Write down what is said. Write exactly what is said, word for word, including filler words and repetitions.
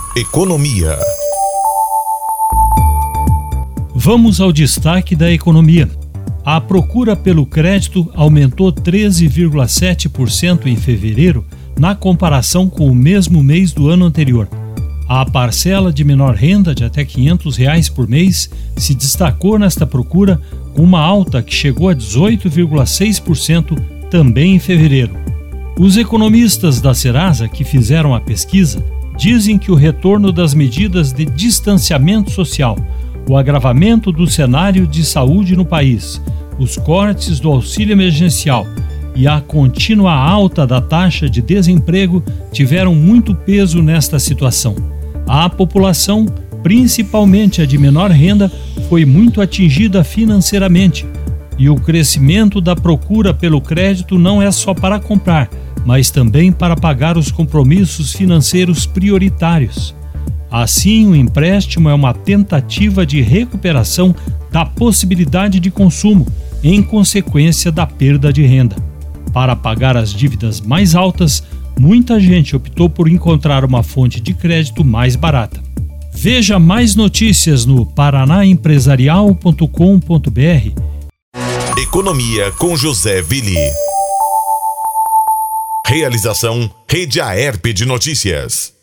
Economia. Vamos ao destaque da economia. A procura pelo crédito aumentou treze vírgula sete por cento em fevereiro, na comparação com o mesmo mês do ano anterior. A parcela de menor renda, de até quinhentos reais por mês, se destacou nesta procura, com uma alta que chegou a dezoito vírgula seis por cento também em fevereiro. Os economistas da Serasa, que fizeram a pesquisa, dizem que o retorno das medidas de distanciamento social, o agravamento do cenário de saúde no país, os cortes do auxílio emergencial e a contínua alta da taxa de desemprego tiveram muito peso nesta situação. A população, principalmente a de menor renda, foi muito atingida financeiramente, e o crescimento da procura pelo crédito não é só para comprar, mas também para pagar os compromissos financeiros prioritários. Assim, o empréstimo é uma tentativa de recuperação da possibilidade de consumo, em consequência da perda de renda. Para pagar as dívidas mais altas, muita gente optou por encontrar uma fonte de crédito mais barata. Veja mais notícias no paraná empresarial ponto com ponto b r. Economia com José Willi. Realização Rede Aerp de Notícias.